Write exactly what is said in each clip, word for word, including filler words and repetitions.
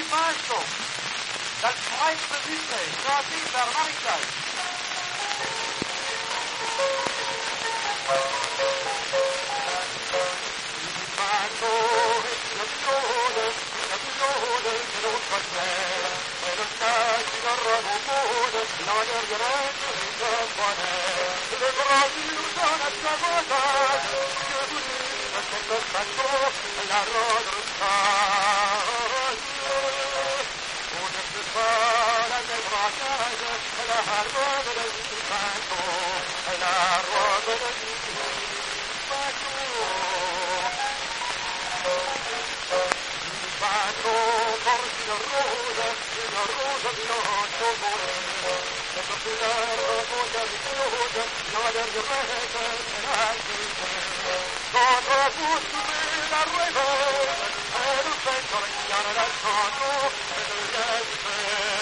Pinto, dal Schweizer Südsee, chanté par Maréchal. Pinto, la villone, la villone, che non fa clair, e non cacci la ramone, la margherita di Giappone, le Brasil sono a sabotage, che durina che non faccio, la rodrutta. Para que bracage, la robe del Pinto, la robe del Pinto. Pinto, porti la rosa, la rosa di notte morena, e per filar la foglia di rosa, la vergheretta e la gente. Sotto la fusta la rueda, e un vento reggiano dal sonno, e del gente.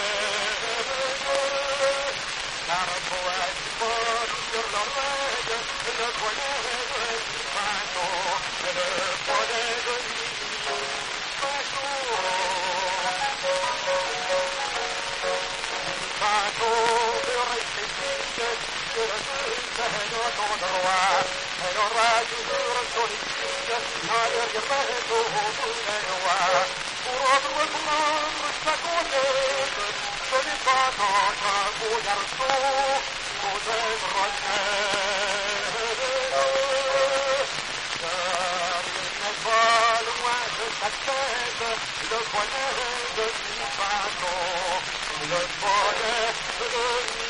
L'arco è di fuori per la rete, e le poene del Pinto, e le poene del Pinto. Pinto, per il sentire, che la gente non trova, e non raggiungere solitudine, la vergheretta o puro due brano sta cosette, sono in patata, buiar su, cos'è bracciere. Ne va loin de sa tête, le bonheur de Pinto, le bonheur de